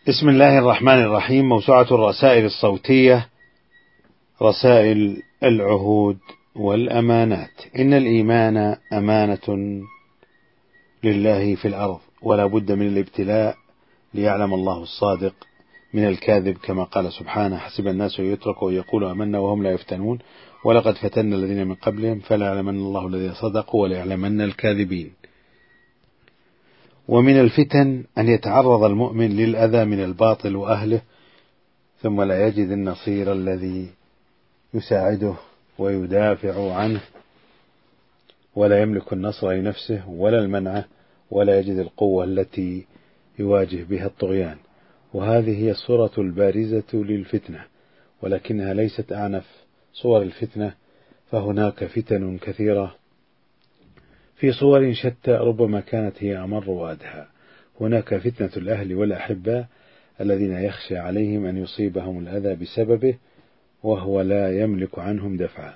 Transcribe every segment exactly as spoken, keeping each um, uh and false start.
بسم الله الرحمن الرحيم. موسوعة الرسائل الصوتية، رسائل العهود والأمانات. إن الإيمان أمانة لله في الأرض، ولا بد من الابتلاء ليعلم الله الصادق من الكاذب، كما قال سبحانه: حسب الناس يتركوا ويقولوا آمنا وهم لا يفتنون ولقد فتنا الذين من قبلهم فلا يعلمن الله الذين صدقوا ولا يعلمن الكاذبين. ومن الفتن أن يتعرض المؤمن للأذى من الباطل وأهله ثم لا يجد النصير الذي يساعده ويدافع عنه، ولا يملك النصر لنفسه ولا المنع، ولا يجد القوة التي يواجه بها الطغيان. وهذه هي الصورة البارزة للفتنة، ولكنها ليست أعنف صور الفتنة، فهناك فتن كثيرة في صور شتى ربما كانت هي أمر وأدهى. هناك فتنة الأهل والأحباء الذين يخشى عليهم أن يصيبهم الأذى بسببه وهو لا يملك عنهم دفعا،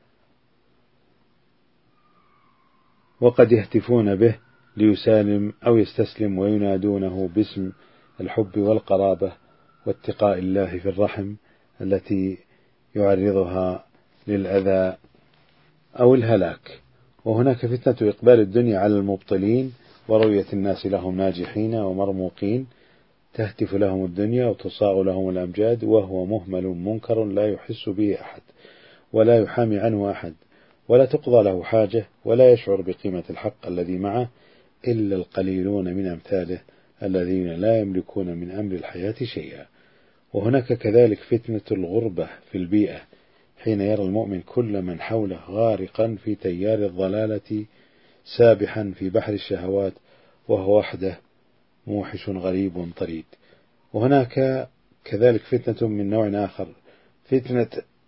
وقد يهتفون به ليسالم أو يستسلم وينادونه باسم الحب والقرابة واتقاء الله في الرحم التي يعرضها للأذى أو الهلاك. وهناك فتنة إقبال الدنيا على المبطلين ورؤية الناس لهم ناجحين ومرموقين، تهتف لهم الدنيا وتصاغ لهم الأمجاد، وهو مهمل منكر لا يحس به أحد ولا يحامي عنه أحد ولا تقضى له حاجة، ولا يشعر بقيمة الحق الذي معه إلا القليلون من أمثاله الذين لا يملكون من أمر الحياة شيئا. وهناك كذلك فتنة الغربة في البيئة، حين يرى المؤمن كل من حوله غارقا في تيار الضلالة سابحا في بحر الشهوات وهو وحده موحش غريب طريد. وهناك كذلك فتنة من نوع آخر، فتنة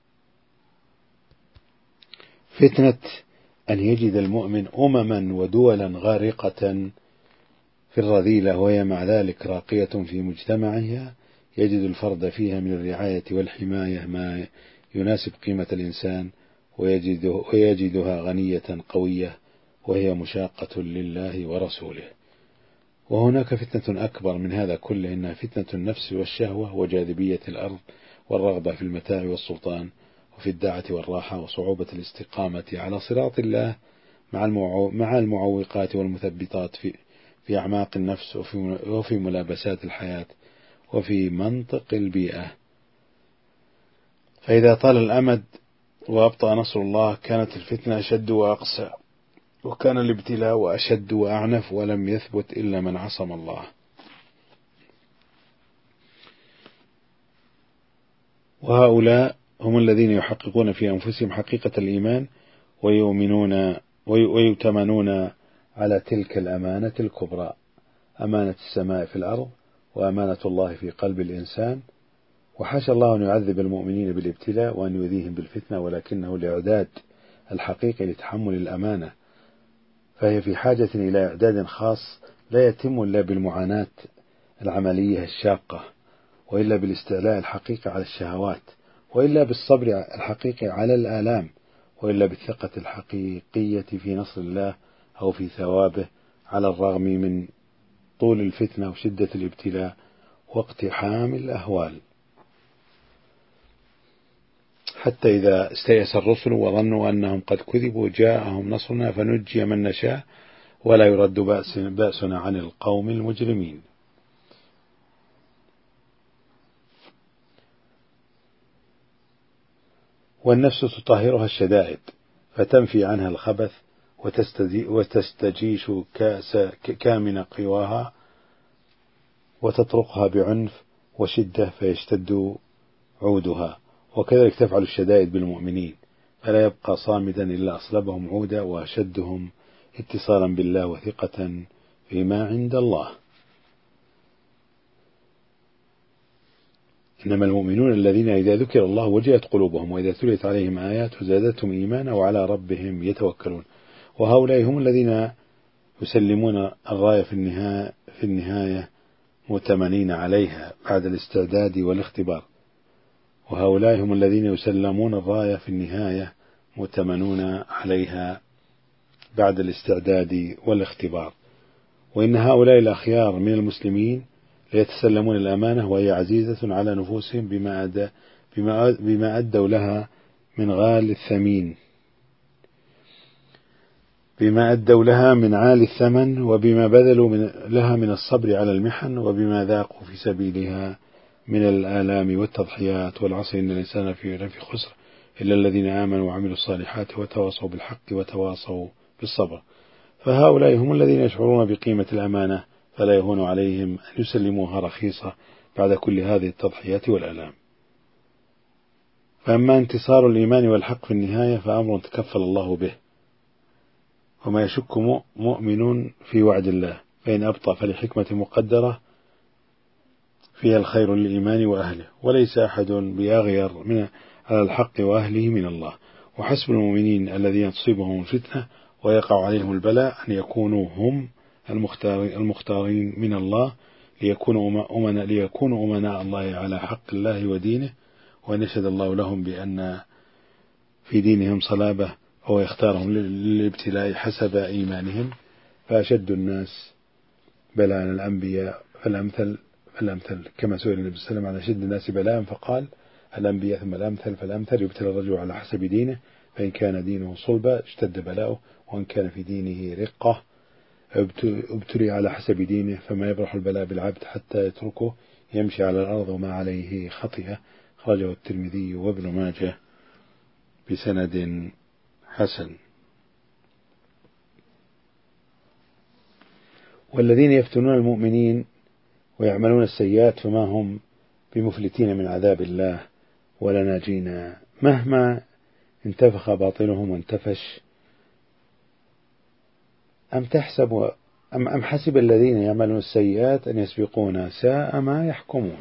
فتنة أن يجد المؤمن أمما ودولا غارقة في الرذيلة وهي مع ذلك راقية في مجتمعها، يجد الفرد فيها من الرعاية والحماية ما يناسب قيمة الإنسان، ويجدها غنية قوية وهي مشاقة لله ورسوله. وهناك فتنة أكبر من هذا كله، إنها فتنة النفس والشهوة وجاذبية الأرض والرغبة في المتاع والسلطان وفي الدعة والراحة وصعوبة الاستقامة على صراط الله مع المعوقات والمثبطات في في أعماق النفس وفي وفي ملابسات الحياة وفي منطق البيئة. فإذا طال الأمد وأبطأ نصر الله كانت الفتنة أشد وأقسى، وكان الابتلاء أشد وأعنف، ولم يثبت إلا من عصم الله. وهؤلاء هم الذين يحققون في أنفسهم حقيقة الإيمان ويؤمنون ويؤتمنون على تلك الأمانة الكبرى، أمانة السماء في الأرض وأمانة الله في قلب الإنسان. وحاشا الله أن يعذب المؤمنين بالابتلاء وأن يؤذيهم بالفتنة، ولكنه الإعداد الحقيقي لتحمل الأمانة، فهي في حاجة إلى إعداد خاص لا يتم إلا بالمعاناة العملية الشاقة، وإلا بالاستعلاء الحقيقي على الشهوات، وإلا بالصبر الحقيقي على الآلام، وإلا بالثقة الحقيقية في نصر الله أو في ثوابه على الرغم من طول الفتنة وشدة الابتلاء واقتحام الأهوال. حتى إذا استيأس الرسل وظنوا أنهم قد كذبوا جاءهم نصرنا فنجي من نشاء ولا يرد بأس بأسنا عن القوم المجرمين. والنفس تطهرها الشدائد فتنفي عنها الخبث وتستجيش كأس كامن قواها وتطرقها بعنف وشدة فيشتد عودها. وكذلك تفعل الشدائد بالمؤمنين، فلا يبقى صامدا إلا أصلبهم عودا وأشدهم اتصالا بالله وثقة فيما عند الله. إنما المؤمنون الذين إذا ذكر الله وجلت قلوبهم وإذا تليت عليهم آيات زادتهم إيمانا وعلى ربهم يتوكلون. وهؤلاء هم الذين يسلمون الراية في النهاية, في النهاية مؤتمنين عليها بعد الاستعداد والاختبار. وهؤلاء هم الذين يسلمون الراية في النهاية مؤتمنون عليها بعد الاستعداد والاختبار. وإن هؤلاء الأخيار من المسلمين ليتسلمون الأمانة وهي عزيزة على نفوسهم بما أدى بما بما أدوا لها من غال الثمين بما أدوا لها من عالي الثمن، وبما بذلوا من لها من الصبر على المحن، وبما ذاقوا في سبيلها من الآلام والتضحيات. والعصر إن الإنسان في خسر إلا الذين آمنوا وعملوا الصالحات وتواصوا بالحق وتواصوا بالصبر. فهؤلاء هم الذين يشعرون بقيمة الأمانة، فلا يهون عليهم أن يسلموها رخيصة بعد كل هذه التضحيات والآلام. فأما انتصار الإيمان والحق في النهاية فأمر تكفل الله به، وما يشك مؤمن في وعد الله، فإن أبطأ فلحكمة مقدرة فيها الخير للإيمان وأهله، وليس أحد بأغير من على الحق وأهله من الله. وحسب المؤمنين الذين تصيبهم الفتنة ويقع عليهم البلاء أن يكونوا هم المختارين من الله ليكونوا أمناء ليكونوا أمناء الله على حق الله ودينه، وأن يشهد الله لهم بأن في دينهم صلابة، هو يختارهم للابتلاء حسب إيمانهم. فأشد الناس بلاء الأنبياء فالأمثل فالأمثل، كما سئل النبي صلى الله عليه وسلم عن أشد الناس بلاء فقال الأنبياء ثم الأمثل فالأمثل. يبتلى الرجل على حسب دينه، فإن كان دينه صلبا اشتد بلاؤه، وإن كان في دينه رقة ابتلي على حسب دينه. فما يبرح البلاء بالعبد حتى يتركه يمشي على الأرض وما عليه خطيئة. خرجه الترمذي وابن ماجه بسند حسن. والذين يفتنون المؤمنين ويعملون السيئات فما هم بمفلتين من عذاب الله ولا ناجين مهما انتفخ باطلهم وانتفش. أم تحسب أم, أم حسب الذين يعملون السيئات أن يسبقونا ساء ما يحكمون.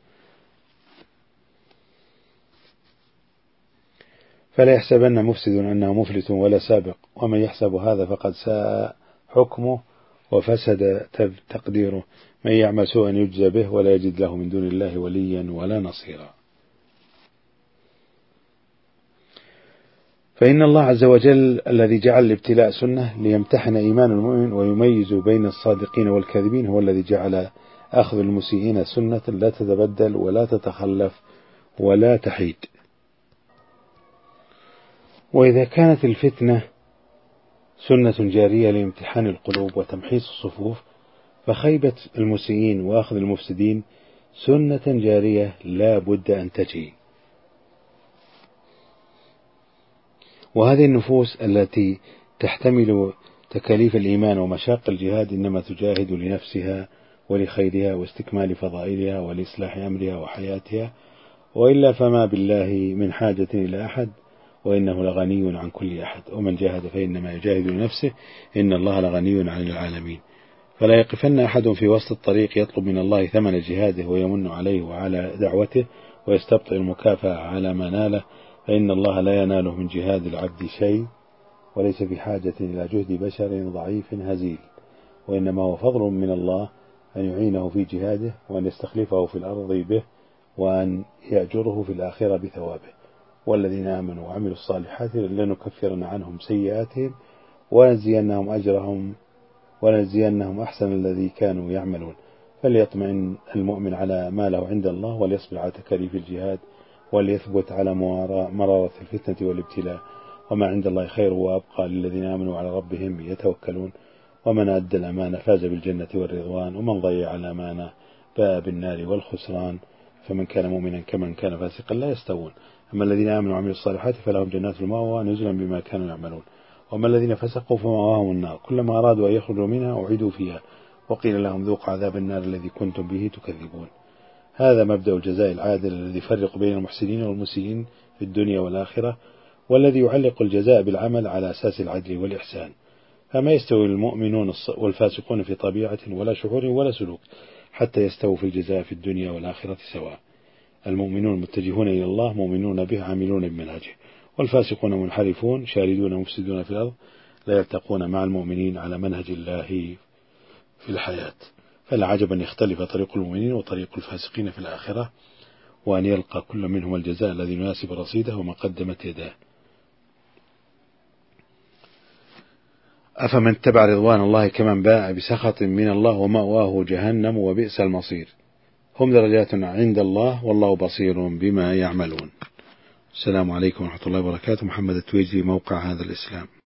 فلا يحسبن مفسد أنه مفلت ولا سابق، ومن يحسب هذا فقد ساء حكمه وفسد تقديره. من يعمل سوءا يجزى به ولا يجد له من دون الله وليا ولا نصيرا. فإن الله عز وجل الذي جعل الابتلاء سنة ليمتحن إيمان المؤمن ويميز بين الصادقين والكاذبين، هو الذي جعل أخذ المسيئين سنة لا تتبدل ولا تتخلف ولا تحيد. وإذا كانت الفتنة سنة جارية لامتحان القلوب وتمحيص الصفوف، فخيبة المسيئين وأخذ المفسدين سنة جارية لا بد أن تجي. وهذه النفوس التي تحتمل تكاليف الإيمان ومشاق الجهاد إنما تجاهد لنفسها ولخيرها واستكمال فضائلها ولإصلاح أمرها وحياتها، وإلا فما بالله من حاجة إلى أحد، وإنه لغني عن كل أحد. ومن جاهد فإنما يجاهد لنفسه، إن الله لغني عن العالمين. فلا يقفن أحد في وسط الطريق يطلب من الله ثمن جهاده ويمن عليه وعلى دعوته ويستبطئ المكافأة على ما ناله، فإن الله لا يناله من جهاد العبد شيء، وليس بحاجة إلى جهد بشر ضعيف هزيل، وإنما هو فضل من الله أن يعينه في جهاده وأن يستخلفه في الأرض به وأن يأجره في الآخرة بثوابه. والذين آمنوا وعملوا الصالحات لنكفرن عنهم سيئاتهم ونجزينهم أجرهم ونجزينهم أحسن الذي كانوا يعملون. فليطمئن المؤمن على ما له عند الله، وليصبر على تكاليف الجهاد، وليثبت على مرارة الفتنة والابتلاء. وما عند الله خير وأبقى للذين آمنوا على ربهم يتوكلون. ومن أدى الأمانة فاز بالجنة والرضوان، ومن ضيع الأمانة باء بالنار والخسران. فمن كان مؤمنا كمن كان فاسقا لا يستوون. أما الذين آمنوا وعملوا الصالحات فلهم جنات المأوى نزلا بما كانوا يعملون. وأما الذين فسقوا فمأواهم النار كلما أرادوا أن يخرجوا منها أعيدوا فيها وقيل لهم ذوقوا عذاب النار الذي كنتم به تكذبون. هذا مبدأ الجزاء العادل الذي يفرق بين المحسنين والمسيئين في الدنيا والآخرة، والذي يعلق الجزاء بالعمل على أساس العدل والإحسان. فما يستوي المؤمنون والفاسقون في طبيعة ولا شعور ولا سلوك حتى يستووا في الجزاء في الدنيا والآخرة سواء. المؤمنون متجهون إلى الله مؤمنون به عاملون بمنهجه، والفاسقون منحرفون شاردون مفسدون في الأرض لا يلتقون مع المؤمنين على منهج الله في الحياة. فلا عجب أن يختلف طريق المؤمنين وطريق الفاسقين في الآخرة، وأن يلقى كل منهم الجزاء الذي يناسب رصيده وما قدمت يداه. أفمن اتبع رضوان الله كمن باء بسخط من الله ومأواه جهنم وبئس المصير. هم درجات عند الله والله بصير بما يعملون. السلام عليكم ورحمة الله وبركاته. محمد التويجي، موقع هذا الإسلام.